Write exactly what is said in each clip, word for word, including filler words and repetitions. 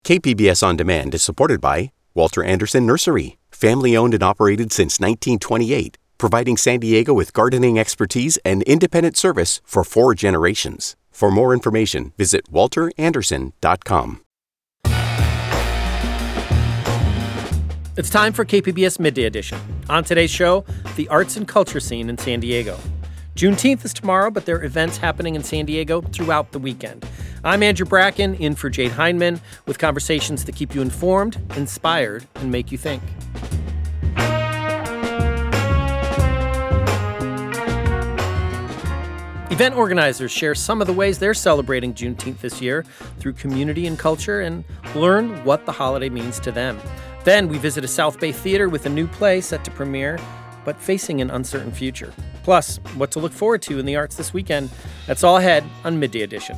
K P B S On Demand is supported by Walter Anderson Nursery, family-owned and operated since nineteen twenty-eight, providing San Diego with gardening expertise and independent service for four generations. For more information, visit walter anderson dot com. It's time for K P B S Midday Edition. On today's show, the arts and culture scene in San Diego. Juneteenth is tomorrow, but there are events happening in San Diego throughout the weekend. I'm Andrew Bracken, in for Jade Hindman, with conversations that keep you informed, inspired, and make you think. Event organizers share some of the ways they're celebrating Juneteenth this year through community and culture and learn what the holiday means to them. Then we visit a South Bay theater with a new play set to premiere, but facing an uncertain future. Plus, what to look forward to in the arts this weekend. That's all ahead on Midday Edition.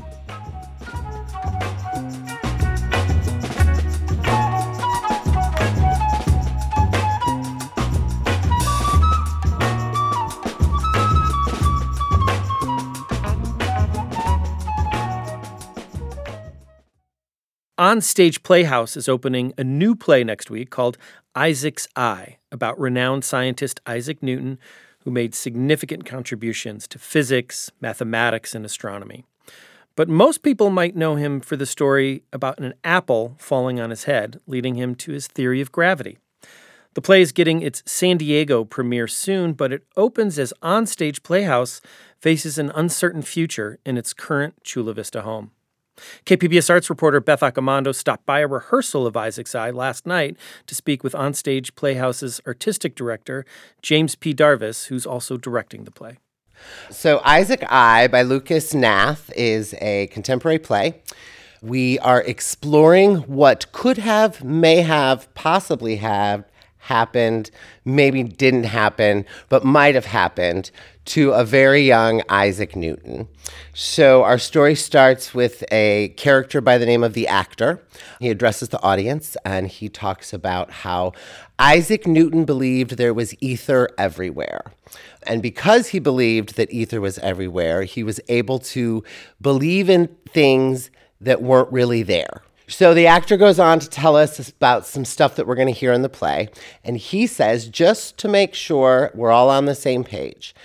On Stage Playhouse is opening a new play next week called Isaac's Eye, about renowned scientist Isaac Newton, who made significant contributions to physics, mathematics, and astronomy. But most people might know him for the story about an apple falling on his head, leading him to his theory of gravity. The play is getting its San Diego premiere soon, but it opens as On Stage Playhouse faces an uncertain future in its current Chula Vista home. K P B S Arts reporter Beth Accomando stopped by a rehearsal of Isaac's Eye last night to speak with Onstage Playhouse's artistic director, James P. Darvis, who's also directing the play. So Isaac's Eye by Lucas Nath is a contemporary play. We are exploring what could have, may have, possibly have happened, maybe didn't happen, but might have happened to a very young Isaac Newton. So our story starts with a character by the name of the Actor. He addresses the audience and he talks about how Isaac Newton believed there was ether everywhere. And because he believed that ether was everywhere, he was able to believe in things that weren't really there. So the Actor goes on to tell us about some stuff that we're going to hear in the play. And he says, just to make sure we're all on the same page,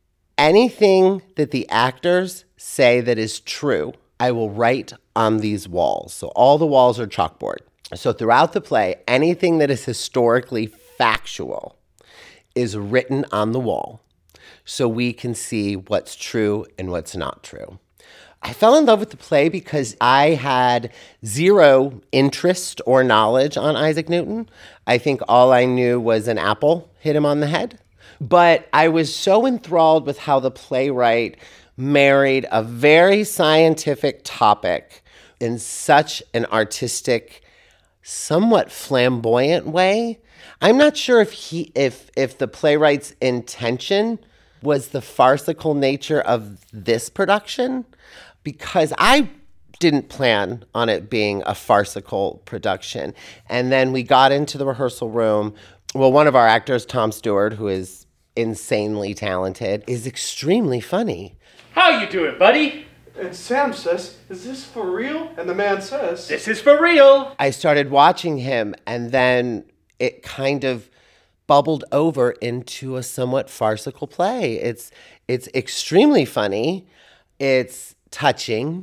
anything that the actors say that is true, I will write on these walls. So all the walls are chalkboard. So throughout the play, anything that is historically factual is written on the wall so we can see what's true and what's not true. I fell in love with the play because I had zero interest or knowledge on Isaac Newton. I think all I knew was an apple hit him on the head. But I was so enthralled with how the playwright married a very scientific topic in such an artistic, somewhat flamboyant way. I'm not sure if he, if if the playwright's intention was the farcical nature of this production, because I didn't plan on it being a farcical production. And then we got into the rehearsal room. Well, one of our actors, Tom Stewart, who is insanely talented, is extremely funny. How you doing, buddy? And Sam says, is this for real? And the man says, this is for real. I started watching him, and then it kind of bubbled over into a somewhat farcical play. It's it's extremely funny. It's touching.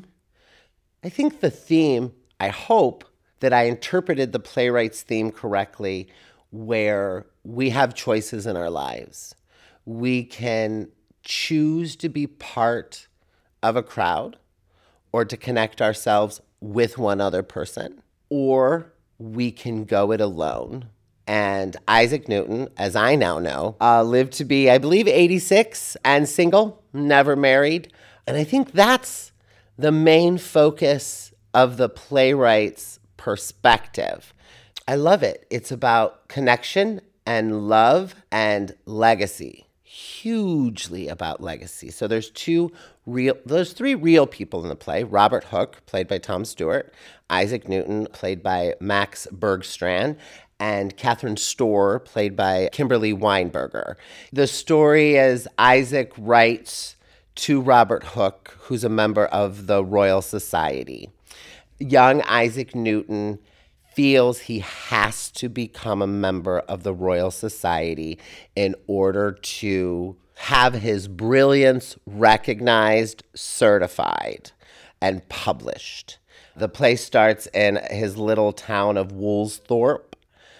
I think the theme, I hope that I interpreted the playwright's theme correctly, where we have choices in our lives. We can choose to be part of a crowd or to connect ourselves with one other person, or we can go it alone. And Isaac Newton, as I now know, uh, lived to be, I believe, eighty-six and single, never married. And I think that's the main focus of the playwright's perspective. I love it. It's about connection and love and legacy. Hugely about legacy. So there's two real, there's three real people in the play. Robert Hooke, played by Tom Stewart, Isaac Newton, played by Max Bergstrand, and Catherine Storr, played by Kimberly Weinberger. The story is Isaac writes to Robert Hooke, who's a member of the Royal Society. young Isaac Newton feels he has to become a member of the Royal Society in order to have his brilliance recognized, certified, and published. The play starts in his little town of Woolsthorpe,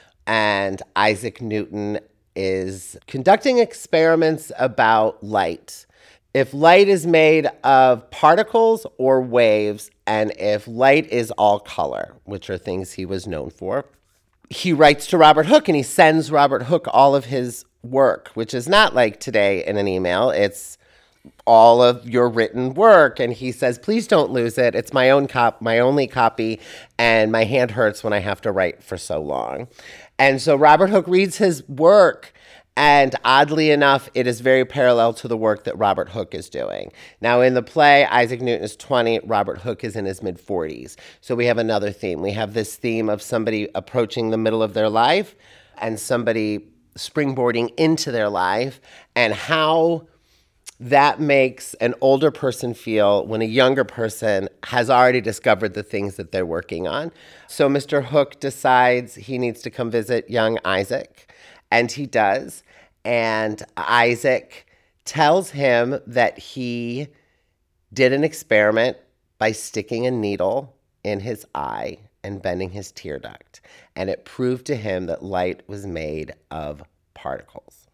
and Isaac Newton is conducting experiments about light. If light is made of particles or waves, and if light is all color, which are things he was known for, he writes to Robert Hooke, and he sends Robert Hooke all of his work, which is not like today in an email. It's all of your written work. And he says, please don't lose it. It's my own cop, my only copy, and my hand hurts when I have to write for so long. And so Robert Hooke reads his work, and oddly enough, it is very parallel to the work that Robert Hooke is doing. Now, in the play, Isaac Newton is twenty, Robert Hooke is in his mid-forties. So we have another theme. We have this theme of somebody approaching the middle of their life and somebody springboarding into their life, and how that makes an older person feel when a younger person has already discovered the things that they're working on. So Mister Hooke decides he needs to come visit young Isaac, and he does. And Isaac tells him that he did an experiment by sticking a needle in his eye and bending his tear duct. And it proved to him that light was made of particles.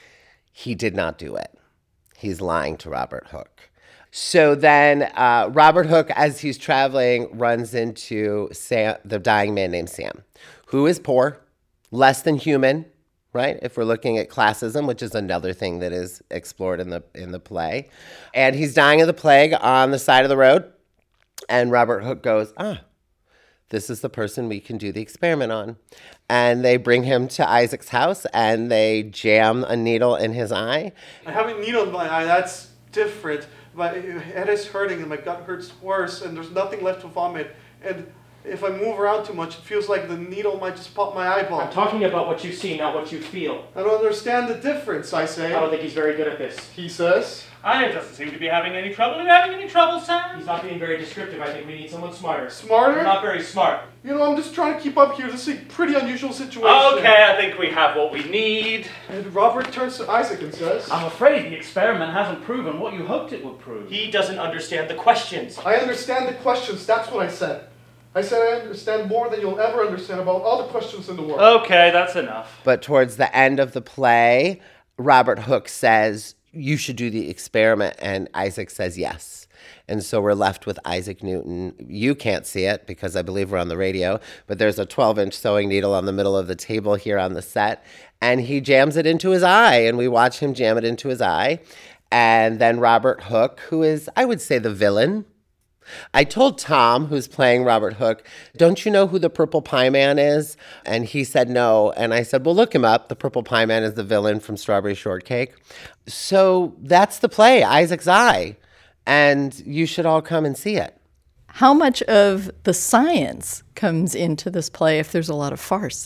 He did not do it. He's lying to Robert Hooke. So then uh, Robert Hooke, as he's traveling, runs into Sam, the dying man named Sam, who is poor, less than human, right? If we're looking at classism, which is another thing that is explored in the in the play. And he's dying of the plague on the side of the road. And Robert Hooke goes, ah, this is the person we can do the experiment on. And they bring him to Isaac's house, and they jam a needle in his eye. I have a needle in my eye. That's different. My head is hurting, and my gut hurts worse, and there's nothing left to vomit. And if I move around too much, it feels like the needle might just pop my eyeball. I'm talking about what you see, not what you feel. I don't understand the difference, I say. I don't think he's very good at this. He says. I doesn't seem to be having any trouble. Are you having any trouble, Sam? He's not being very descriptive. I think we need someone smarter. Smarter? You're not very smart. You know, I'm just trying to keep up here. This is a pretty unusual situation. Okay, I think we have what we need. And Robert turns to Isaac and says, I'm afraid the experiment hasn't proven what you hoped it would prove. He doesn't understand the questions. I understand the questions. That's what I said. I said I understand more than you'll ever understand about all the questions in the world. Okay, that's enough. But towards the end of the play, Robert Hooke says, you should do the experiment. And Isaac says yes. And so we're left with Isaac Newton. You can't see it because I believe we're on the radio, but there's a twelve-inch sewing needle on the middle of the table here on the set. And he jams it into his eye, and we watch him jam it into his eye. And then Robert Hooke, who is, I would say, the villain. I told Tom, who's playing Robert Hooke, don't you know who the Purple Pie Man is? And he said no. And I said, well, look him up. The Purple Pie Man is the villain from Strawberry Shortcake. So that's the play, Isaac's Eye. And you should all come and see it. How much of the science comes into this play if there's a lot of farce?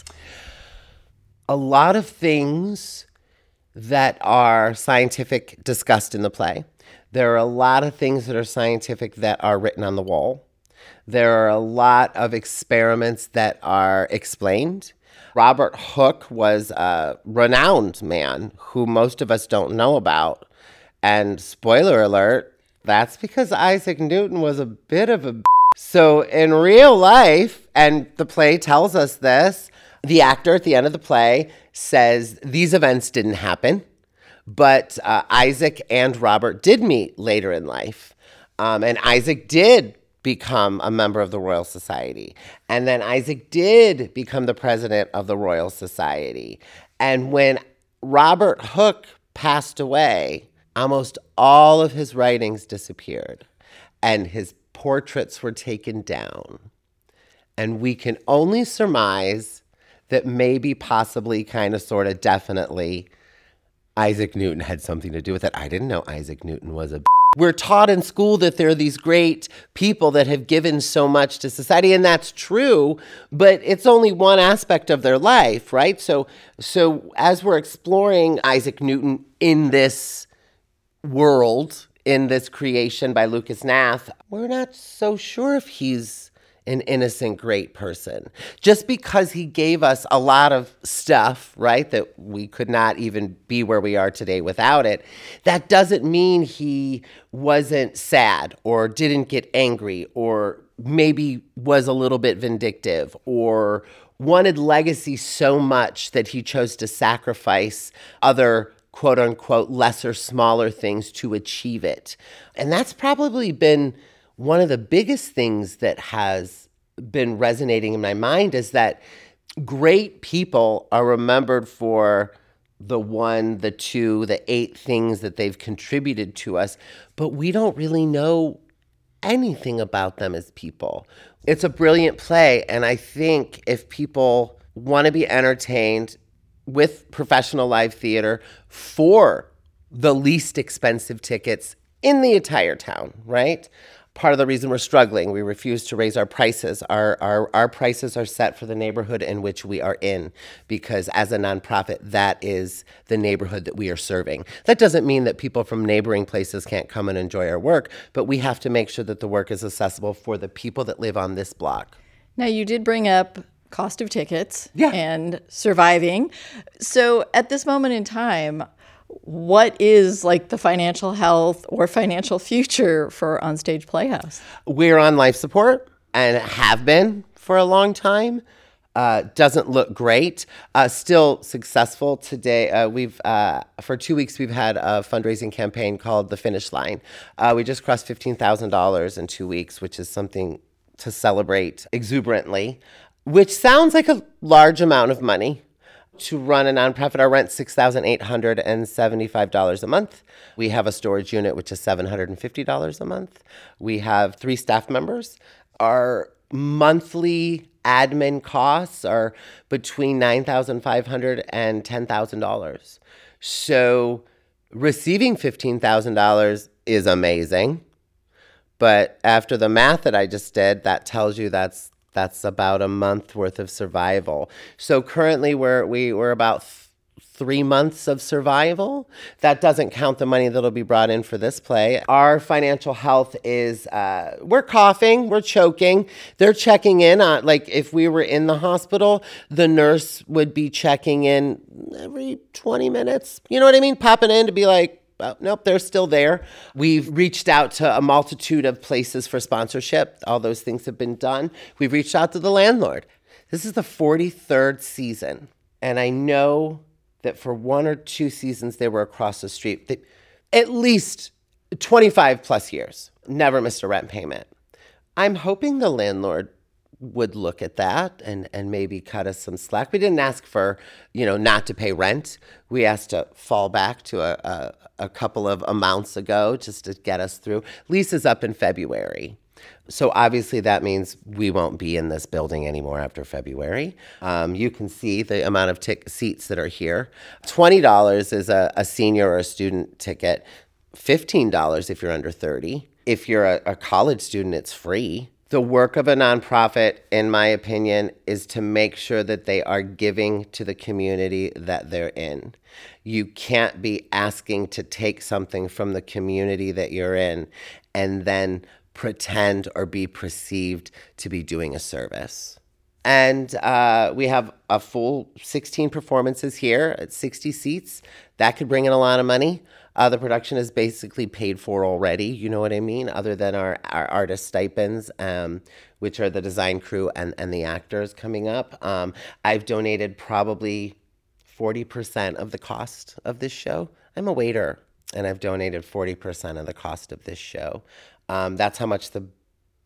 A lot of things that are scientific discussed in the play. There are a lot of things that are scientific that are written on the wall. There are a lot of experiments that are explained. Robert Hooke was a renowned man who most of us don't know about. And spoiler alert, that's because Isaac Newton was a bit of a b- So in real life, and the play tells us this, the actor at the end of the play says these events didn't happen. But uh, Isaac and Robert did meet later in life. Um, and Isaac did become a member of the Royal Society. And then Isaac did become the president of the Royal Society. And when Robert Hooke passed away, almost all of his writings disappeared. And his portraits were taken down. And we can only surmise that maybe, possibly, kind of, sort of, definitely Isaac Newton had something to do with it. I didn't know Isaac Newton was a b- We're taught in school that there are these great people that have given so much to society, and that's true, but it's only one aspect of their life, right? So, so as we're exploring Isaac Newton in this world, in this creation by Lucas Nath, we're not so sure if he's an innocent, great person. Just because he gave us a lot of stuff, right, that we could not even be where we are today without it, that doesn't mean he wasn't sad or didn't get angry or maybe was a little bit vindictive or wanted legacy so much that he chose to sacrifice other quote unquote lesser, smaller things to achieve it. And that's probably been one of the biggest things that has been resonating in my mind, is that great people are remembered for the one, the two, the eight things that they've contributed to us, but we don't really know anything about them as people. It's a brilliant play, and I think if people want to be entertained with professional live theater for the least expensive tickets in the entire town, right? Part of the reason we're struggling, we refuse to raise our prices. Our, our, our prices are set for the neighborhood in which we are in, because as a nonprofit, that is the neighborhood that we are serving. That doesn't mean that people from neighboring places can't come and enjoy our work, but we have to make sure that the work is accessible for the people that live on this block. Now, you did bring up cost of tickets Yeah. and surviving. So at this moment in time, what is like the financial health or financial future for Onstage Playhouse? We're on life support and have been for a long time. Uh, doesn't look great. Uh, still successful today. Uh, we've uh, for two weeks we've had a fundraising campaign called The Finish Line. Uh, we just crossed fifteen thousand dollars in two weeks, which is something to celebrate exuberantly. Which sounds like a large amount of money to run a nonprofit. Our rent's six thousand eight hundred seventy-five dollars a month. We have a storage unit, which is seven hundred fifty dollars a month. We have three staff members. Our monthly admin costs are between nine thousand five hundred dollars and ten thousand dollars. So receiving fifteen thousand dollars is amazing. But after the math that I just did, that tells you that's That's about a month worth of survival. So currently we're we, we're about th- three months of survival. That doesn't count the money that'll be brought in for this play. Our financial health is, uh, we're coughing, we're choking. They're checking in on, like if we were in the hospital, the nurse would be checking in every twenty minutes. You know what I mean? Popping in to be like, oh, nope, they're still there. We've reached out to a multitude of places for sponsorship. All those things have been done. We've reached out to the landlord. This is the forty-third season. And I know that for one or two seasons they were across the street. They, at least twenty-five plus years. Never missed a rent payment. I'm hoping the landlord would look at that and, and maybe cut us some slack. We didn't ask for, you know, not to pay rent. We asked to fall back to a, a, a couple of amounts ago just to get us through. Lease is up in February. So obviously that means we won't be in this building anymore after February. Um, you can see the amount of tic- seats that are here. twenty dollars is a, a senior or a student ticket. fifteen dollars if you're under thirty. If you're a, a college student, it's free. The work of a nonprofit, in my opinion, is to make sure that they are giving to the community that they're in. You can't be asking to take something from the community that you're in and then pretend or be perceived to be doing a service. And uh, we have a full sixteen performances here at sixty seats. That could bring in a lot of money. Uh, the production is basically paid for already, you know what I mean, other than our, our artist stipends, um, which are the design crew and, and the actors coming up. Um, I've donated probably forty percent of the cost of this show. I'm a waiter, and I've donated forty percent of the cost of this show. Um, that's how much the,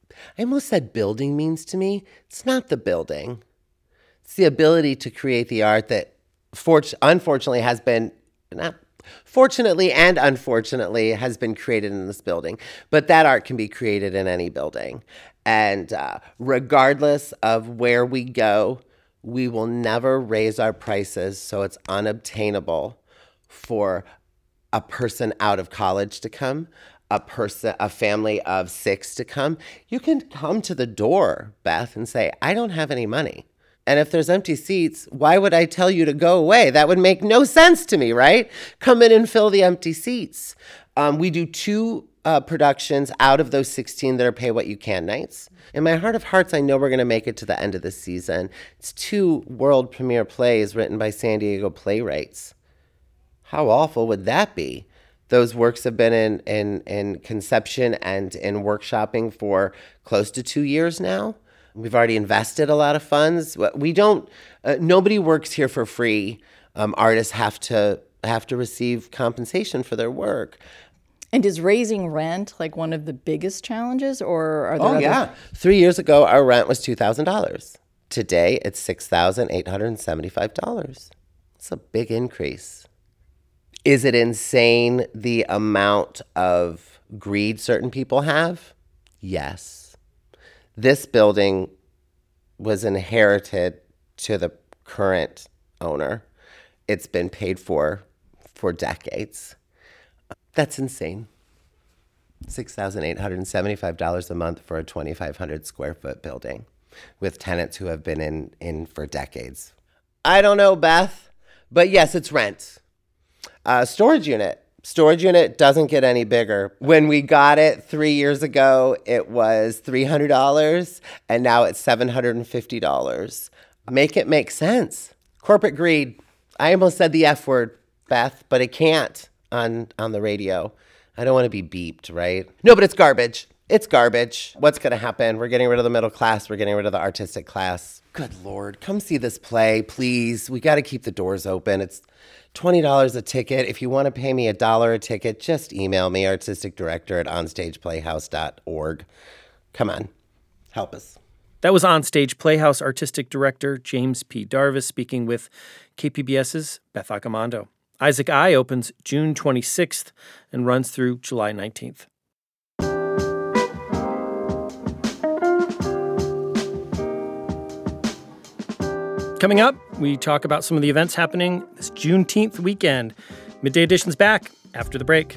I almost said building means to me. It's not the building. It's the ability to create the art that fort- unfortunately has been, not fortunately and unfortunately, has been created in this building. But that art can be created in any building. And uh, regardless of where we go, we will never raise our prices so it's unobtainable for a person out of college to come, a person, a family of six to come. You can come to the door, Beth, and say, I don't have any money. And if there's empty seats, why would I tell you to go away? That would make no sense to me, right? Come in and fill the empty seats. Um, we do two uh, productions out of those sixteen that are pay what you can nights. In my heart of hearts, I know we're going to make it to the end of the season. It's two world premiere plays written by San Diego playwrights. How awful would that be? Those works have been in, in, in conception and in workshopping for close to two years now. We've already invested a lot of funds. We don't, uh, nobody works here for free. Um, artists have to have to receive compensation for their work. And is raising rent like one of the biggest challenges, or are there Oh, other... yeah. Three years ago, our rent was two thousand dollars. Today, it's six thousand eight hundred seventy-five dollars. It's a big increase. Is it insane the amount of greed certain people have? Yes. This building was inherited to the current owner. It's been paid for for decades. That's insane. six thousand eight hundred seventy-five dollars a month for a twenty-five hundred square foot building with tenants who have been in, in for decades. I don't know, Beth, but yes, it's rent. Uh, storage unit. Storage unit doesn't get any bigger. When we got it three years ago, it was three hundred dollars, and now it's seven hundred fifty dollars. Make it make sense. Corporate greed. I almost said the F word, Beth, but it can't on, on the radio. I don't want to be beeped, right? No, but it's garbage. It's garbage. What's going to happen? We're getting rid of the middle class. We're getting rid of the artistic class. Good Lord. Come see this play, please. We got to keep the doors open. It's twenty dollars a ticket. If you want to pay me a dollar a ticket, just email me, artistic director at onstage playhouse dot org. Come on. Help us. That was Onstage Playhouse Artistic Director James P. Darvis speaking with KPBS's Beth Accomando. Isaac Eye opens June twenty-sixth and runs through July nineteenth. Coming up, we talk about some of the events happening this Juneteenth weekend. Midday Edition's back after the break.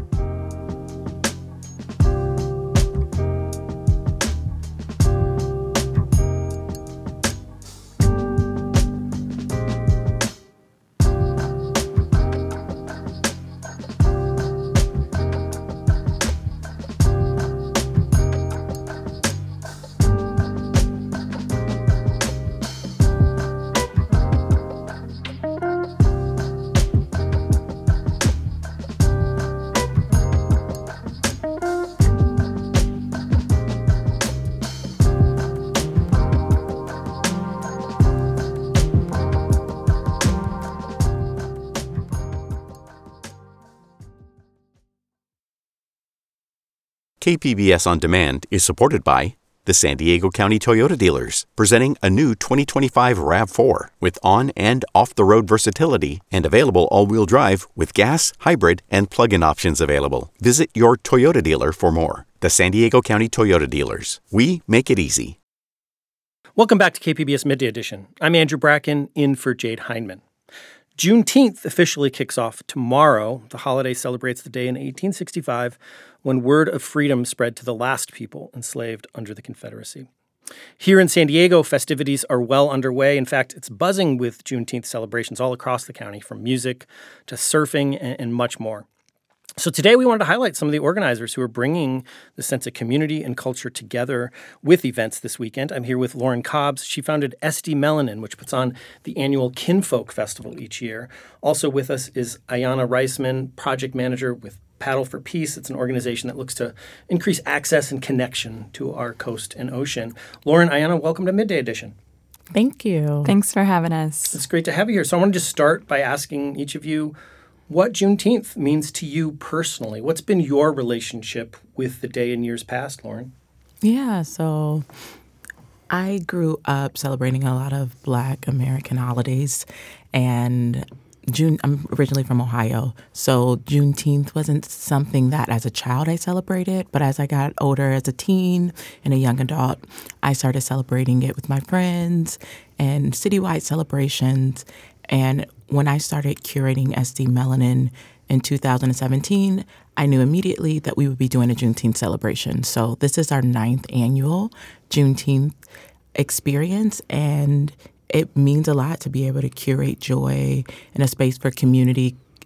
K P B S On Demand is supported by the San Diego County Toyota dealers, presenting a new twenty twenty-five RAV four with on- and off-the-road versatility and available all-wheel drive with gas, hybrid, and plug-in options available. Visit your Toyota dealer for more. The San Diego County Toyota dealers. We make it easy. Welcome back to K P B S Midday Edition. I'm Andrew Bracken, in for Jade Hindman. Juneteenth officially kicks off tomorrow. The holiday celebrates the day in eighteen sixty-five when word of freedom spread to the last people enslaved under the Confederacy. Here in San Diego, festivities are well underway. In fact, it's buzzing with Juneteenth celebrations all across the county, from music to surfing and, and much more. So today we wanted to highlight some of the organizers who are bringing the sense of community and culture together with events this weekend. I'm here with Lauren Cobbs. She founded Esty Melanin, which puts on the annual Kinfolk Festival each year. Also with us is Ayanna Reisman, project manager with Paddle for Peace. It's an organization that looks to increase access and connection to our coast and ocean. Lauren, Ayanna, welcome to Midday Edition. Thank you. Thanks for having us. It's great to have you here. So I want to just start by asking each of you what Juneteenth means to you personally. What's been your relationship with the day in years past, Lauren? Yeah, so I grew up celebrating a lot of Black American holidays, and June. I'm originally from Ohio, so Juneteenth wasn't something that as a child I celebrated, but as I got older, as a teen and a young adult, I started celebrating it with my friends and citywide celebrations. And when I started curating Esty Melanin in two thousand seventeen, I knew immediately that we would be doing a Juneteenth celebration. So this is our ninth annual Juneteenth experience, and it means a lot to be able to curate joy in a space for community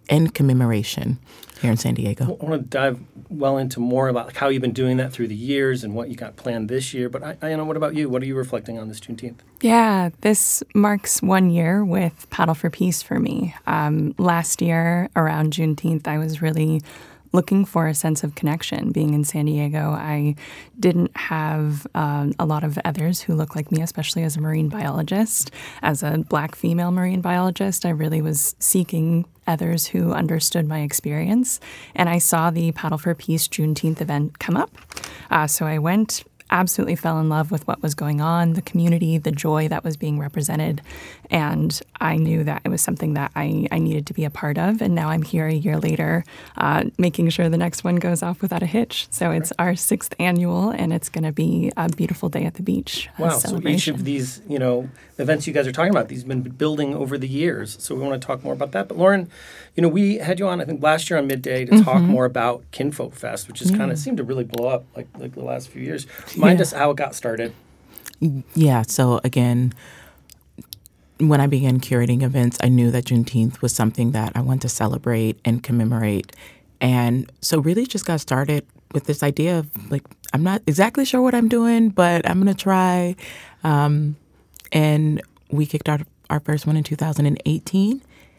and commemoration here in San Diego. I want to dive well into more about like how you've been doing that through the years and what you got planned this year. But I, I you know, what about you? What are you reflecting on this Juneteenth? Yeah, this marks one year with Paddle for Peace for me. Um, last year, around Juneteenth, I was really looking for a sense of connection. Being in San Diego, I didn't have um, a lot of others who look like me, especially as a marine biologist. As a Black female marine biologist, I really was seeking others who understood my experience. And I saw the Paddle for Peace Juneteenth event come up. Uh, so I went, absolutely fell in love with what was going on, the community, the joy that was being represented. And I knew that it was something that I, I needed to be a part of. And now I'm here a year later, uh, making sure the next one goes off without a hitch. So it's our sixth annual, and it's going to be a beautiful day at the beach. Wow. So each of these, you know, events you guys are talking about, these have been building over the years. So we want to talk more about that. But Lauren, you know, we had you on, I think, last year on Midday to mm-hmm. talk more about Kinfolk Fest, which has yeah. kind of seemed to really blow up like, like the last few years. Remind yeah. us how it got started. Yeah. So again, when I began curating events, I knew that Juneteenth was something that I wanted to celebrate and commemorate. And so really just got started with this idea of like, I'm not exactly sure what I'm doing, but I'm going to try. Um, and we kicked out our first one in two thousand eighteen.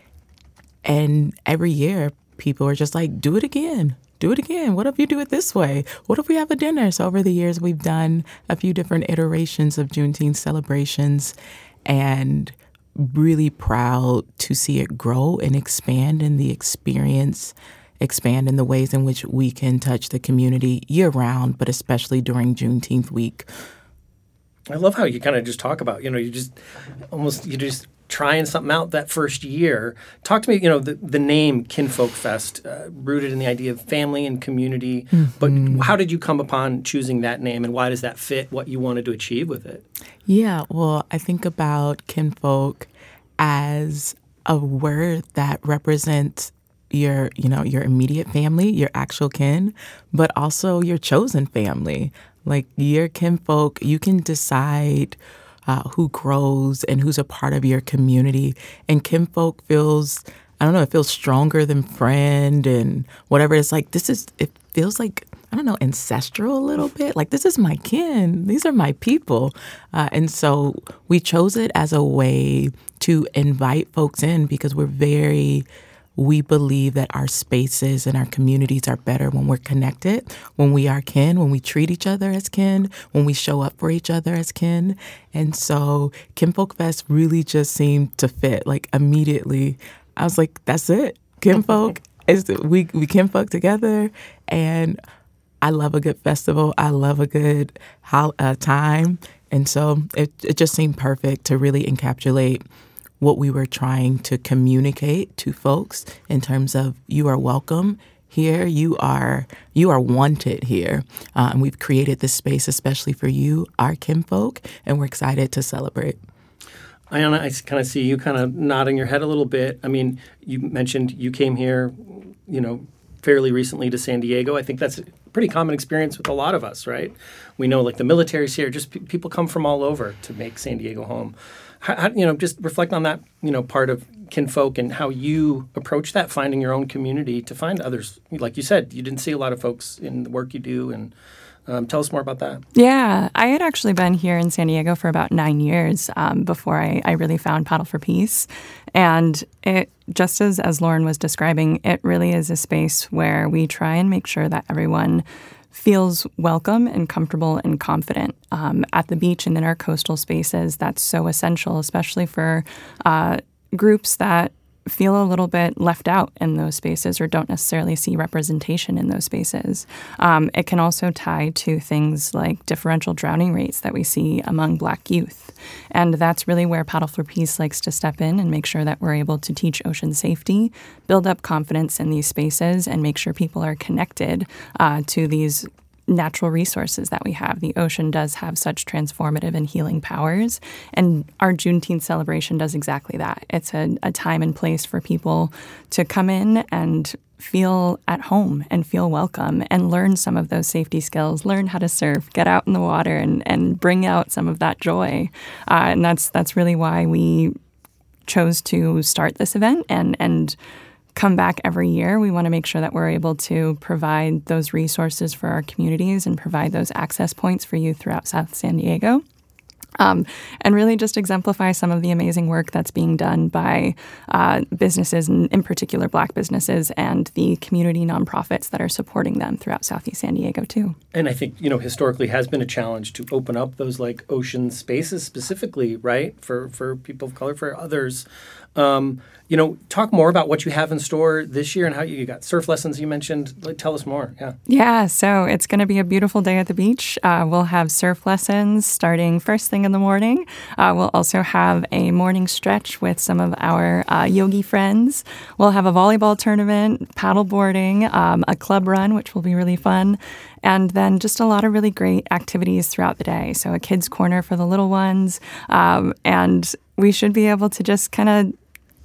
And every year people are just like, do it again. Do it again. What if you do it this way? What if we have a dinner? So over the years, we've done a few different iterations of Juneteenth celebrations, and really proud to see it grow and expand in the experience, expand in the ways in which we can touch the community year round, but especially during Juneteenth week. I love how you kind of just talk about, you know, you just almost, you just trying something out that first year. Talk to me, you know, the, the name Kinfolk Fest, uh, rooted in the idea of family and community. Mm-hmm. But how did you come upon choosing that name, and why does that fit what you wanted to achieve with it? Yeah, well, I think about kinfolk as a word that represents your, you know, your immediate family, your actual kin, but also your chosen family. Like your kinfolk, you can decide Uh, who grows and who's a part of your community. And kinfolk feels, I don't know, it feels stronger than friend and whatever. It's like, this is, it feels like, I don't know, ancestral a little bit. Like, this is my kin. These are my people. Uh, and so we chose it as a way to invite folks in because we're very, we believe that our spaces and our communities are better when we're connected, when we are kin, when we treat each other as kin, when we show up for each other as kin. And so Kinfolk Fest really just seemed to fit. Like immediately, I was like, that's it. Kinfolk, is we, we kinfolk together. And I love a good festival. I love a good ho- uh, time. And so it, it just seemed perfect to really encapsulate what we were trying to communicate to folks in terms of you are welcome here, you are you are wanted here. Uh, and we've created this space especially for you, our kinfolk, and we're excited to celebrate. Ayanna, I kind of see you kind of nodding your head a little bit. I mean, you mentioned you came here, you know, fairly recently to San Diego. I think that's a pretty common experience with a lot of us, right? We know like the military's here, just p- people come from all over to make San Diego home. How, how, you know, just reflect on that, you know, part of kinfolk and how you approach that, finding your own community to find others. Like you said, you didn't see a lot of folks in the work you do, and um, tell us more about that. Yeah, I had actually been here in San Diego for about nine years um, before I, I really found Paddle for Peace. And it, just as, as Lauren was describing, it really is a space where we try and make sure that everyone feels welcome and comfortable and confident um, at the beach and in our coastal spaces. That's so essential, especially for uh, groups that feel a little bit left out in those spaces or don't necessarily see representation in those spaces. Um, it can also tie to things like differential drowning rates that we see among Black youth. And that's really where Paddle for Peace likes to step in and make sure that we're able to teach ocean safety, build up confidence in these spaces, and make sure people are connected uh, to these natural resources that we have. The ocean does have such transformative and healing powers, and our Juneteenth celebration does exactly that. It's a, a time and place for people to come in and feel at home and feel welcome and learn some of those safety skills, learn how to surf, get out in the water and, and bring out some of that joy. Uh, and that's that's really why we chose to start this event and and come back every year. We want to make sure that we're able to provide those resources for our communities and provide those access points for youth throughout South San Diego. Um, and really just exemplify some of the amazing work that's being done by uh, businesses, and in particular Black businesses, and the community nonprofits that are supporting them throughout Southeast San Diego too. And I think, you know, historically has been a challenge to open up those like ocean spaces specifically, right, for, for people of color, for others. Um, you know, talk more about what you have in store this year and how you, you got surf lessons you mentioned. Like, tell us more. Yeah. Yeah. So it's going to be a beautiful day at the beach. Uh, we'll have surf lessons starting first thing in the morning. Uh, we'll also have a morning stretch with some of our uh, yogi friends. We'll have a volleyball tournament, paddle boarding, um, a club run, which will be really fun. And then just a lot of really great activities throughout the day. So a kids' corner for the little ones. Um, and we should be able to just kind of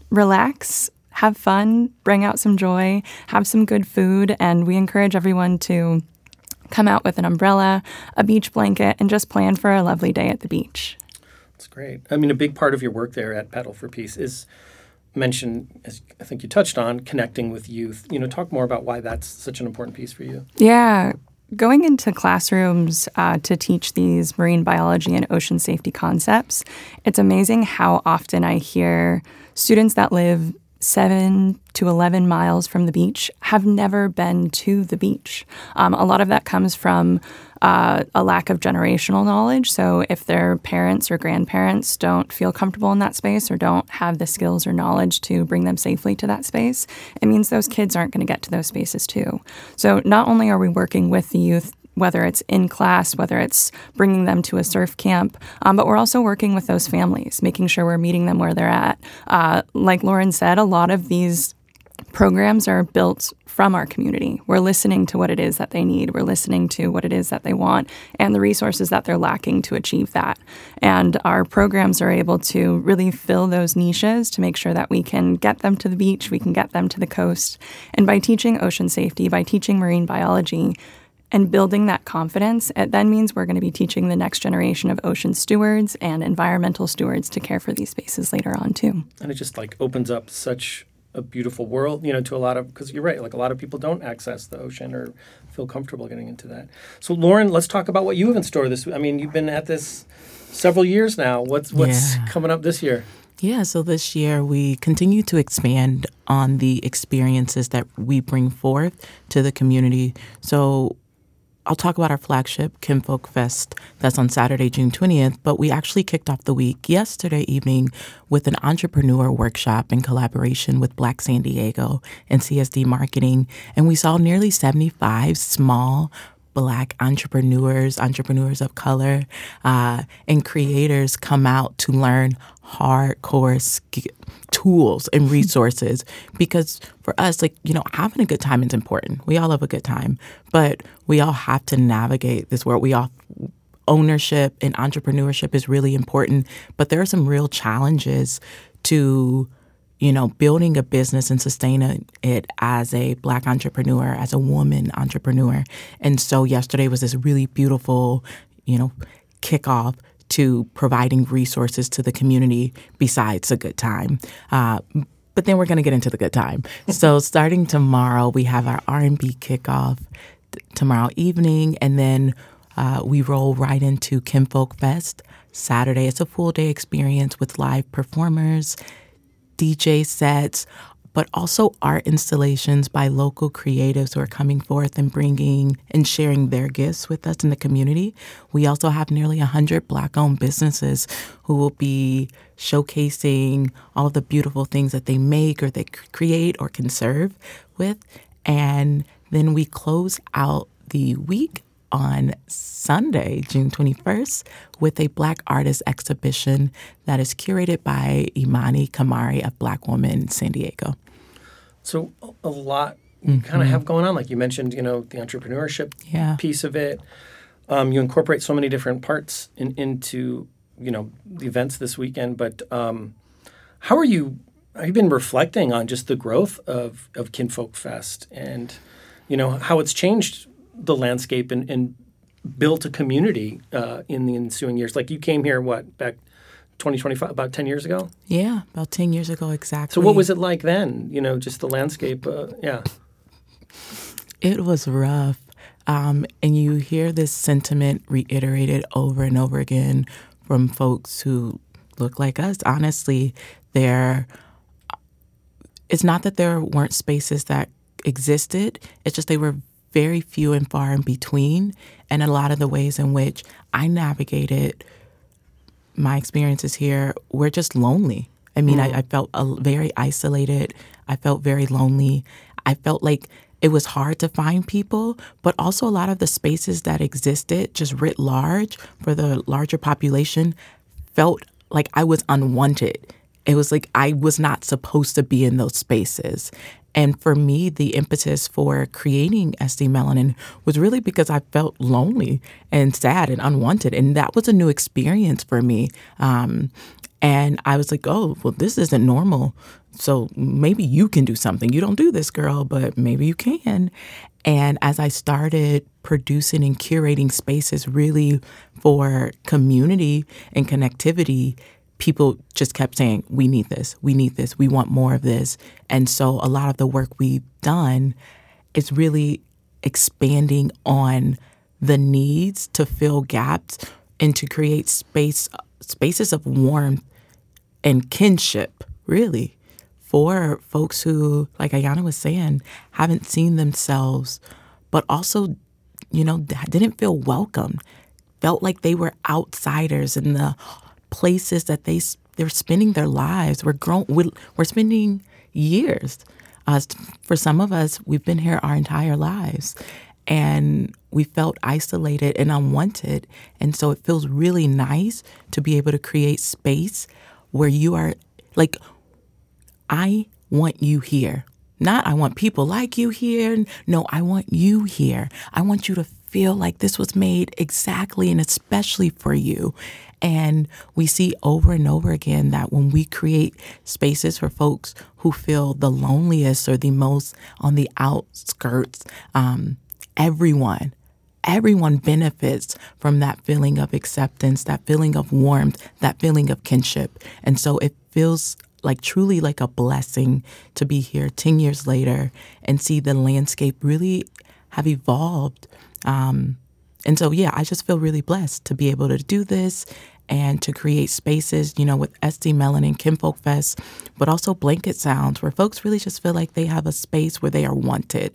relax, have fun, bring out some joy, have some good food, and we encourage everyone to come out with an umbrella, a beach blanket, and just plan for a lovely day at the beach. That's great. I mean, a big part of your work there at Paddle for Peace is mentioned, as I think you touched on, connecting with youth. You know, talk more about why that's such an important piece for you. Yeah. Going into classrooms uh, to teach these marine biology and ocean safety concepts, it's amazing how often I hear students that live seven to eleven miles from the beach have never been to the beach. Um, a lot of that comes from uh, a lack of generational knowledge. So if their parents or grandparents don't feel comfortable in that space or don't have the skills or knowledge to bring them safely to that space, it means those kids aren't going to get to those spaces too. So not only are we working with the youth, whether it's in class, whether it's bringing them to a surf camp, um, but we're also working with those families, making sure we're meeting them where they're at. Uh, like Lauren said, a lot of these programs are built from our community. We're listening to what it is that they need. We're listening to what it is that they want and the resources that they're lacking to achieve that. And our programs are able to really fill those niches to make sure that we can get them to the beach, we can get them to the coast. And by teaching ocean safety, by teaching marine biology, and building that confidence, it then means we're going to be teaching the next generation of ocean stewards and environmental stewards to care for these spaces later on, too. And it just, like, opens up such a beautiful world, you know, to a lot of, because you're right, like, a lot of people don't access the ocean or feel comfortable getting into that. So, Lauren, let's talk about what you have in store this week. I mean, you've been at this several years now. What's, what's yeah. coming up this year? Yeah, so this year we continue to expand on the experiences that we bring forth to the community. So I'll talk about our flagship, Kinfolk Fest, that's on Saturday, June twentieth, but we actually kicked off the week yesterday evening with an entrepreneur workshop in collaboration with Black San Diego and C S D Marketing, and we saw nearly seventy-five small Black entrepreneurs, entrepreneurs of color, uh, and creators come out to learn hardcore sk- tools and resources. Because for us, like, you know, having a good time is important. We all have a good time, but we all have to navigate this world. We all ownership and entrepreneurship is really important, but there are some real challenges to, you know, building a business and sustaining it as a Black entrepreneur, as a woman entrepreneur. And so yesterday was this really beautiful, you know, kickoff to providing resources to the community besides a good time. Uh, but then we're going to get into the good time. So starting tomorrow, we have our R and B kickoff t- tomorrow evening, and then uh, we roll right into Kinfolk Fest Saturday. It's a full day experience with live performers, D J sets, but also art installations by local creatives who are coming forth and bringing and sharing their gifts with us in the community. We also have nearly one hundred Black-owned businesses who will be showcasing all of the beautiful things that they make or they create or conserve with. And then we close out the week on Sunday, June twenty-first, with a Black artist exhibition that is curated by Imani Kamari of Black Woman San Diego. So a lot you mm-hmm. kind of have going on. Like you mentioned, you know, the entrepreneurship yeah. piece of it. Um, you incorporate so many different parts in, into, you know, the events this weekend. But um, how are you, have you been reflecting on just the growth of, of Kinfolk Fest and, you know, how it's changed the landscape and, and built a community uh, in the ensuing years? Like you came here, what, back twenty twenty-five, about ten years ago? Yeah, about ten years ago exactly. So what was it like then? You know, just the landscape, uh, yeah. It was rough. Um, and you hear this sentiment reiterated over and over again from folks who look like us. Honestly, there, it's not that there weren't spaces that existed. It's just they were very few and far in between. And a lot of the ways in which I navigated my experiences here were just lonely. I mean, mm. I, I felt uh, very isolated. I felt very lonely. I felt like it was hard to find people, but also a lot of the spaces that existed just writ large for the larger population felt like I was unwanted. It was like I was not supposed to be in those spaces. And for me, the impetus for creating S D Melanin was really because I felt lonely and sad and unwanted. And that was a new experience for me. Um, and I was like, oh, well, this isn't normal. So maybe you can do something. You don't do this, girl, but maybe you can. And as I started producing and curating spaces really for community and connectivity, people just kept saying, we need this, we need this, we want more of this. And so a lot of the work we've done is really expanding on the needs to fill gaps and to create space spaces of warmth and kinship, really, for folks who, like Ayana was saying, haven't seen themselves, but also, you know, didn't feel welcome, felt like they were outsiders in the places that they they're spending their lives. We're grown. We're, we're spending years. Uh, for some of us, we've been here our entire lives, and we felt isolated and unwanted. And so it feels really nice to be able to create space where you are like, I want you here. Not I want people like you here. No, I want you here. I want you to feel like this was made exactly and especially for you. And we see over and over again that when we create spaces for folks who feel the loneliest or the most on the outskirts, um, everyone, everyone benefits from that feeling of acceptance, that feeling of warmth, that feeling of kinship. And so it feels like truly like a blessing to be here ten years later and see the landscape really have evolved. Um, and so, yeah, I just feel really blessed to be able to do this and to create spaces, you know, with S D Melanin, Kinfolk Fest, but also Blanket Sounds, where folks really just feel like they have a space where they are wanted.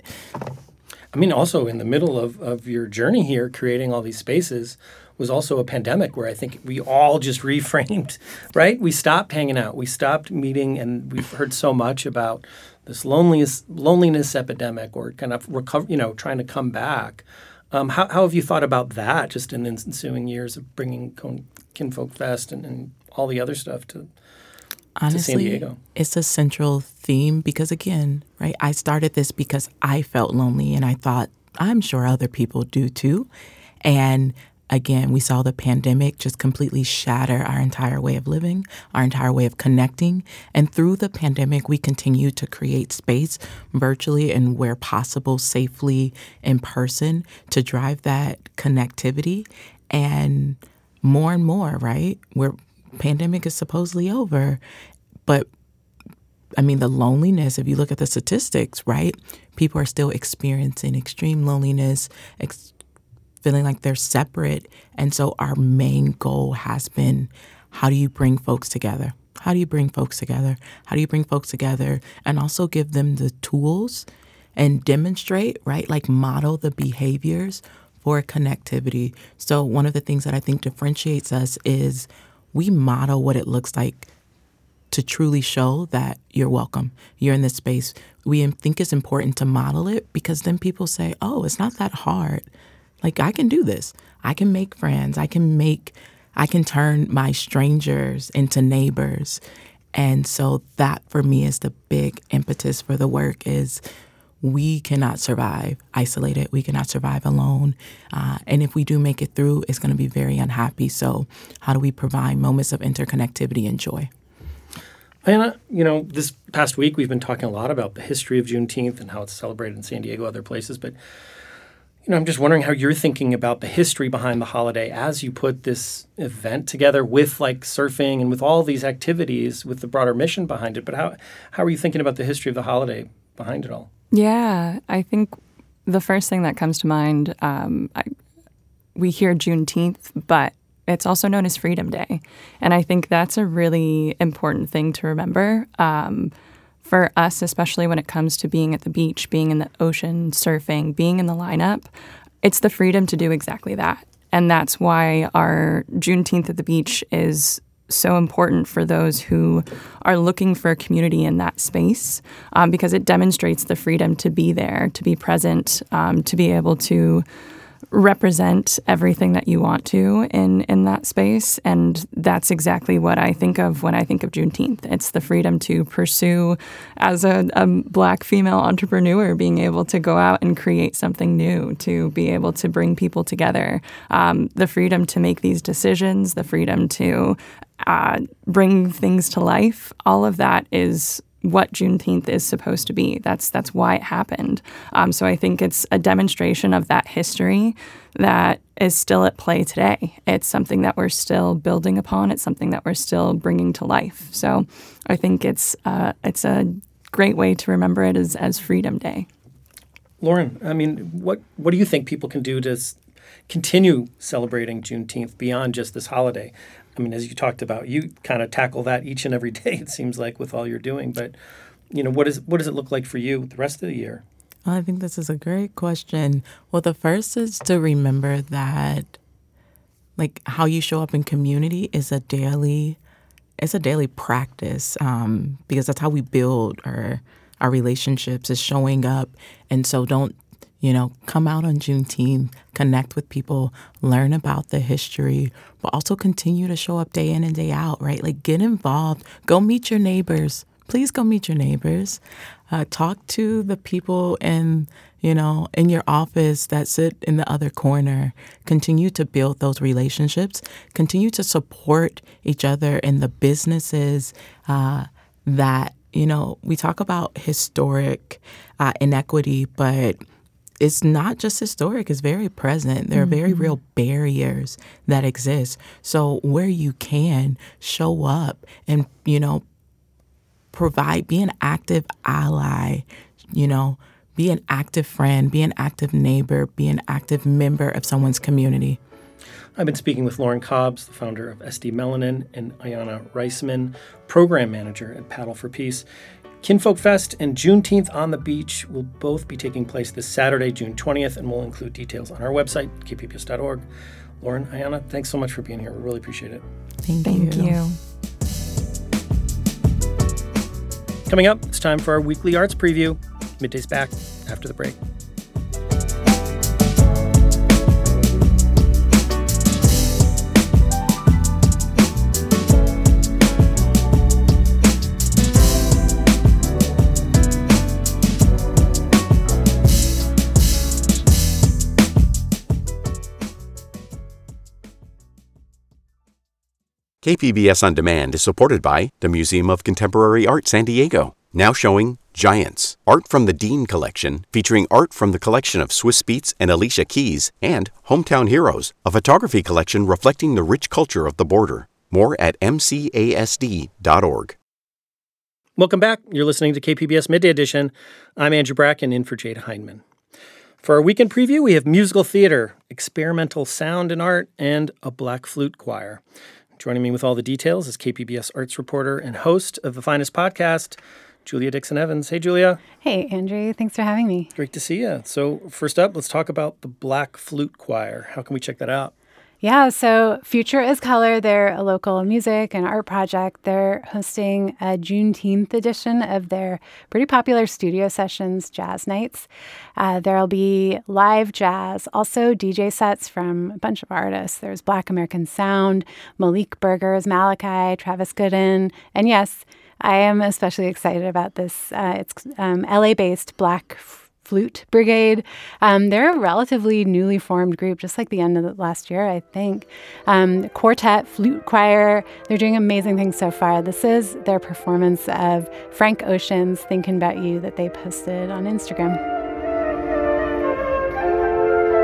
I mean, also in the middle of, of your journey here, creating all these spaces, was also a pandemic where I think we all just reframed, right? We stopped hanging out. We stopped meeting, and we've heard so much about this loneliness, loneliness epidemic or kind of recover, you know, trying to come back. Um, how, how have you thought about that just in the ensuing years of bringing Kinfolk Fest and, and all the other stuff to, Honestly, to San Diego? It's a central theme because, again, right, I started this because I felt lonely and I thought, I'm sure other people do too. And again, we saw the pandemic just completely shatter our entire way of living, our entire way of connecting. And through the pandemic, we continued to create space virtually and where possible, safely in person to drive that connectivity. And more and more, right, where pandemic is supposedly over. But I mean, the loneliness, if you look at the statistics, right, people are still experiencing extreme loneliness, ex- feeling like they're separate. And so our main goal has been, how do you bring folks together? How do you bring folks together? How do you bring folks together and also give them the tools and demonstrate, right, like model the behaviors for connectivity. So one of the things that I think differentiates us is we model what it looks like to truly show that you're welcome, you're in this space. We think it's important to model it because then people say, oh, it's not that hard. Like, I can do this. I can make friends. I can make, I can turn my strangers into neighbors. And so that for me is the big impetus for the work is we cannot survive isolated. We cannot survive alone. Uh, and if we do make it through, it's going to be very unhappy. So how do we provide moments of interconnectivity and joy? And, you know, this past week we've been talking a lot about the history of Juneteenth and how it's celebrated in San Diego, other places. But You know, I'm just wondering how you're thinking about the history behind the holiday as you put this event together with like surfing and with all these activities with the broader mission behind it. But how how are you thinking about the history of the holiday behind it all? Yeah, I think the first thing that comes to mind, um, I, we hear Juneteenth, but it's also known as Freedom Day. And I think that's a really important thing to remember. Um, For us, especially when it comes to being at the beach, being in the ocean, surfing, being in the lineup, it's the freedom to do exactly that. And that's why our Juneteenth at the beach is so important for those who are looking for a community in that space, um, because it demonstrates the freedom to be there, to be present, um, to be able to represent everything that you want to in, in that space. And that's exactly what I think of when I think of Juneteenth. It's the freedom to pursue, as a, a Black female entrepreneur, being able to go out and create something new, to be able to bring people together, um, the freedom to make these decisions, the freedom to uh, bring things to life. All of that is what Juneteenth is supposed to be. That's that's why it happened. Um, so I think it's a demonstration of that history that is still at play today. It's something that we're still building upon. It's something that we're still bringing to life. So I think it's uh, it's a great way to remember it as, as Freedom Day. Lauren, I mean, what what do you think people can do to s- continue celebrating Juneteenth beyond just this holiday? I mean, as you talked about, you kind of tackle that each and every day, it seems like, with all you're doing. But, you know, what is what does it look like for you the rest of the year? Well, I think this is a great question. Well, the first is to remember that, like, how you show up in community is a daily, it's a daily practice, um, because that's how we build our our relationships, is showing up. And so don't, you know, come out on Juneteenth, connect with people, learn about the history, but also continue to show up day in and day out, right? Like, get involved. Go meet your neighbors. Please go meet your neighbors. Uh, talk to the people in, you know, in your office that sit in the other corner. Continue to build those relationships. Continue to support each other in the businesses uh, that, you know, we talk about historic uh, inequity, but it's not just historic, it's very present. There are very mm-hmm. real barriers that exist. So where you can, show up and, you know, provide, be an active ally, you know, be an active friend, be an active neighbor, be an active member of someone's community. I've been speaking with Lauren Cobbs, the founder of S D Melanin, and Ayanna Reisman, program manager at Paddle for Peace. Kinfolk Fest and Juneteenth on the Beach will both be taking place this Saturday, June twentieth, and we'll include details on our website, k p b s dot org. Lauren, Ayanna, thanks so much for being here. We really appreciate it. Thank, Thank you. you. Coming up, it's time for our weekly arts preview. Midday's back after the break. K P B S On Demand is supported by the Museum of Contemporary Art San Diego, now showing Giants, art from the Dean Collection, featuring art from the collection of Swiss Beats and Alicia Keys, and Hometown Heroes, a photography collection reflecting the rich culture of the border. More at m c a s d dot org. Welcome back. You're listening to K P B S Midday Edition. I'm Andrew Bracken, in for Jade Hindman. For our weekend preview, we have musical theater, experimental sound and art, and a black flute choir. Joining me with all the details is K P B S arts reporter and host of The Finest Podcast, Julia Dixon-Evans. Hey, Julia. Hey, Andrew. Thanks for having me. Great to see you. So first up, let's talk about the Black Flute Choir. How can we check that out? Yeah, so Future is Color, they're a local music and art project. They're hosting a Juneteenth edition of their pretty popular studio sessions, Jazz Nights. Uh, there'll be live jazz, also D J sets from a bunch of artists. There's Black American Sound, Malik Berger's Malachi, Travis Gooden, and yes, I am especially excited about this. Uh, it's um, L A-based Black Flute Brigade. Um, they're a relatively newly formed group, just like the end of the last year, I think. Um, quartet, flute choir, they're doing amazing things so far. This is their performance of Frank Ocean's Thinking About You that they posted on Instagram.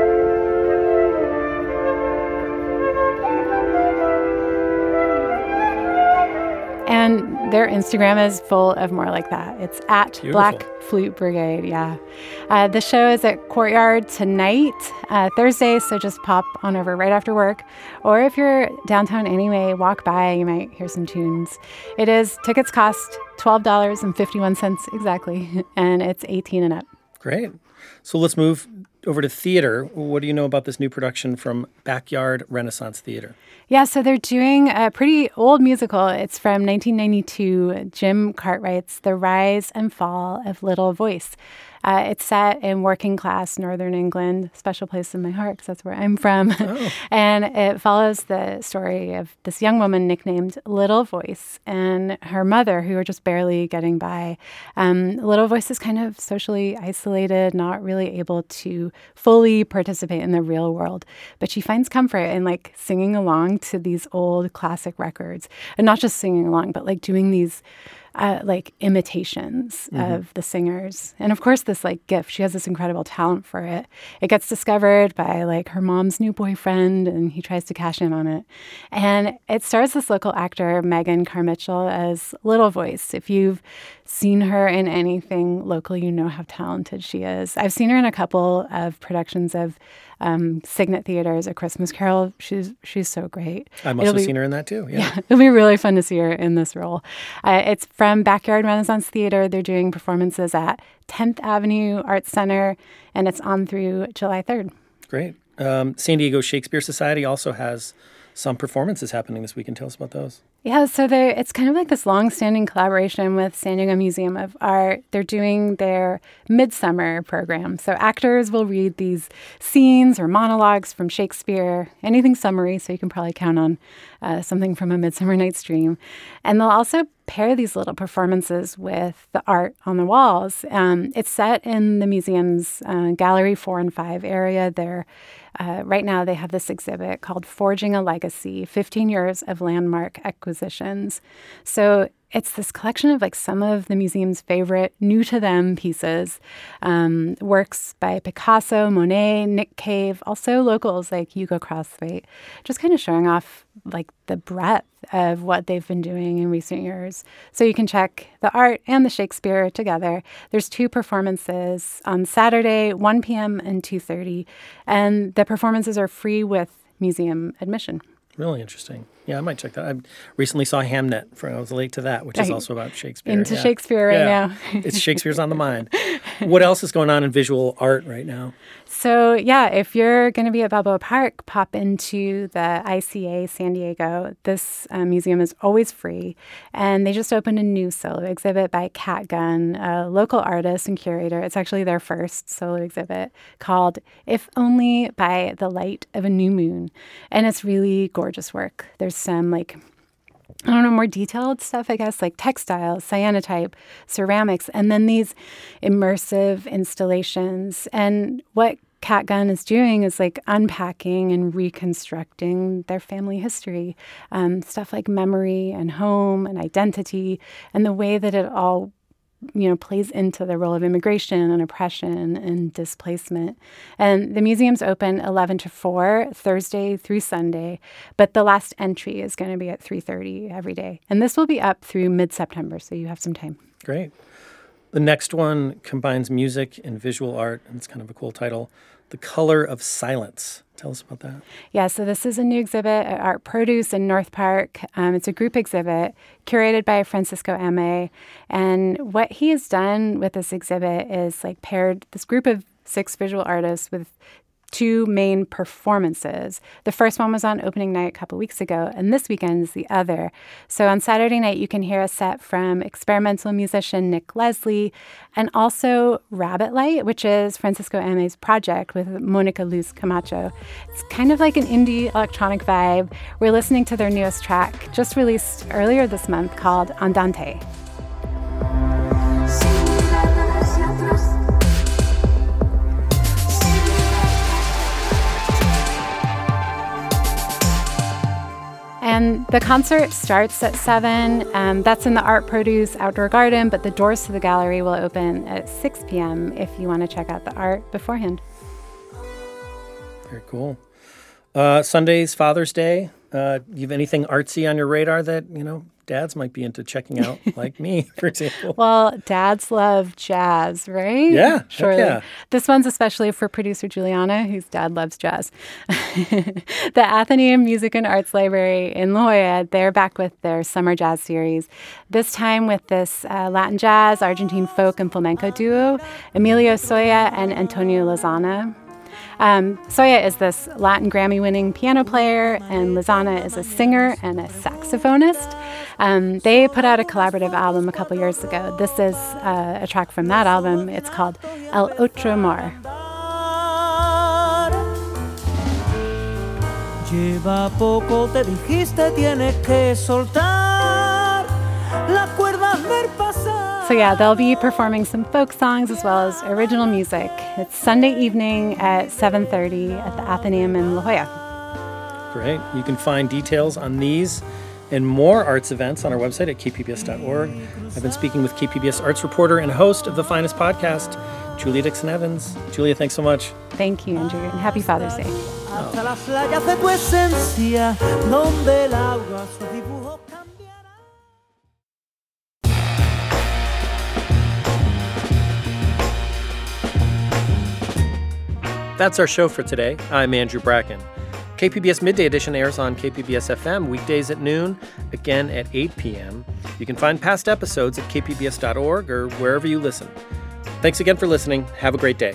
their Instagram is full of more like that. It's at Beautiful. Black Flute Brigade, yeah. Uh, the show is at Courtyard tonight, uh, Thursday, so just pop on over right after work. Or if you're downtown anyway, walk by, you might hear some tunes. It is, tickets cost twelve dollars and fifty-one cents exactly, and it's eighteen and up. Great. So let's move over to theater. What do you know about this new production from Backyard Renaissance Theater? Yeah, so they're doing a pretty old musical. It's from nineteen ninety-two, Jim Cartwright's The Rise and Fall of Little Voice. Uh, it's set in working class northern England, special place in my heart because that's where I'm from. Oh. And it follows the story of this young woman nicknamed Little Voice and her mother, who are just barely getting by. Um, Little Voice is kind of socially isolated, not really able to fully participate in the real world. But she finds comfort in like singing along to these old classic records. And not just singing along, but like doing these Uh, like imitations mm-hmm. of the singers. And of course, this like gift, she has this incredible talent for it. It gets discovered by like her mom's new boyfriend, and he tries to cash in on it. And it stars this local actor, Megan Carmichael, as Little Voice. If you've seen her in anything local, you know how talented she is. I've seen her in a couple of productions of um, Signet Theater's A Christmas Carol. She's she's so great. I must it'll have be, seen her in that too. Yeah. yeah, it'll be really fun to see her in this role. Uh, it's from Backyard Renaissance Theater. They're doing performances at tenth Avenue Arts Center, and it's on through July third. Great. Um, San Diego Shakespeare Society also has some performances happening this weekend. Tell us about those. Yeah, so it's kind of like this long-standing collaboration with San Diego Museum of Art. They're doing their Midsummer program. So actors will read these scenes or monologues from Shakespeare, anything summary, so you can probably count on uh, something from A Midsummer Night's Dream. And they'll also pair these little performances with the art on the walls. Um, it's set in the museum's uh, Gallery four and five area. They're Uh, right now, they have this exhibit called Forging a Legacy, fifteen years of Landmark Acquisitions. So it's this collection of like some of the museum's favorite new-to-them pieces, um, works by Picasso, Monet, Nick Cave, also locals like Hugo Crosswaite, just kind of showing off like the breadth of what they've been doing in recent years. So you can check the art and the Shakespeare together. There's two performances on Saturday, one p.m. and two thirty, and the performances are free with museum admission. Really interesting. Yeah, I might check that. I recently saw Hamnet. For, I was late to that, which is also about Shakespeare. Into yeah. Shakespeare right yeah. now. It's Shakespeare's on the mind. What else is going on in visual art right now? So, yeah, if you're going to be at Balboa Park, pop into the I C A San Diego. This uh, museum is always free. And they just opened a new solo exhibit by Kat Gunn, a local artist and curator. It's actually their first solo exhibit called If Only by the Light of a New Moon. And it's really gorgeous work. There's some, like, I don't know, more detailed stuff, I guess, like textiles, cyanotype, ceramics, and then these immersive installations. And what Kat Gunn is doing is like unpacking and reconstructing their family history, um, stuff like memory and home and identity, and the way that it all, you know, plays into the role of immigration and oppression and displacement. And the museum's open eleven to four, Thursday through Sunday, but the last entry is going to be at three thirty every day. And this will be up through mid-September, so you have some time. Great. The next one combines music and visual art, and it's kind of a cool title, The Color of Silence. Tell us about that. Yeah, so this is a new exhibit at Art Produce in North Park. Um, it's a group exhibit curated by Francisco Ame. And what he has done with this exhibit is like paired this group of six visual artists with two main performances. The first one was on opening night a couple weeks ago, and this weekend is the other. So on Saturday night, you can hear a set from experimental musician Nick Leslie, and also Rabbit Light, which is Francisco Ame's project with Monica Luz Camacho. It's kind of like an indie electronic vibe. We're listening to their newest track, just released earlier this month, called Andante. And the concert starts at seven. Um, that's in the Art Produce Outdoor Garden, but the doors to the gallery will open at six p.m. if you want to check out the art beforehand. Very cool. Uh, Sunday's Father's Day. Uh, you have anything artsy on your radar that, you know, dads might be into checking out, like me, for example. Well, dads love jazz, right? Yeah, sure. Yeah. This one's especially for producer Juliana, whose dad loves jazz. The Athenaeum Music and Arts Library in La Jolla, they're back with their summer jazz series. This time with this uh, Latin jazz, Argentine folk, and flamenco duo, Emilio Soya and Antonio Lozana. Um, Soya is this Latin Grammy-winning piano player, and Lozana is a singer and a saxophonist. Um, they put out a collaborative album a couple years ago. This is uh, a track from that album. It's called El Otro Mar. Lleva poco te dijiste tienes que soltar la cuerda ver pasar. So yeah, they'll be performing some folk songs as well as original music. It's Sunday evening at seven thirty at the Athenaeum in La Jolla. Great. You can find details on these and more arts events on our website at k p b s dot org. I've been speaking with K P B S arts reporter and host of The Finest Podcast, Julia Dixon Evans. Julia, thanks so much. Thank you, Andrew, and happy Father's Day. Hasta las playas de tu esencia, donde el agua su dibujo cambiará. That's our show for today. I'm Andrew Bracken. K P B S Midday Edition airs on K P B S F M weekdays at noon, again at eight p.m. You can find past episodes at k p b s dot org or wherever you listen. Thanks again for listening. Have a great day.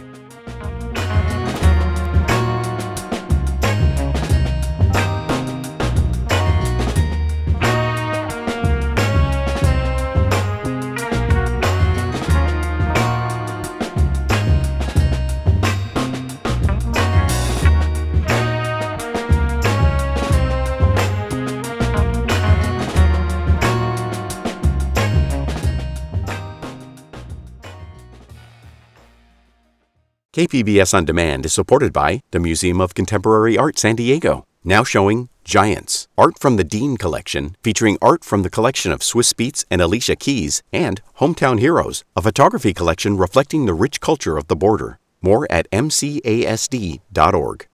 K P B S On Demand is supported by the Museum of Contemporary Art San Diego, now showing Giants, art from the Dean Collection, featuring art from the collection of Swiss Beats and Alicia Keys, and Hometown Heroes, a photography collection reflecting the rich culture of the border. More at m c a s d dot org.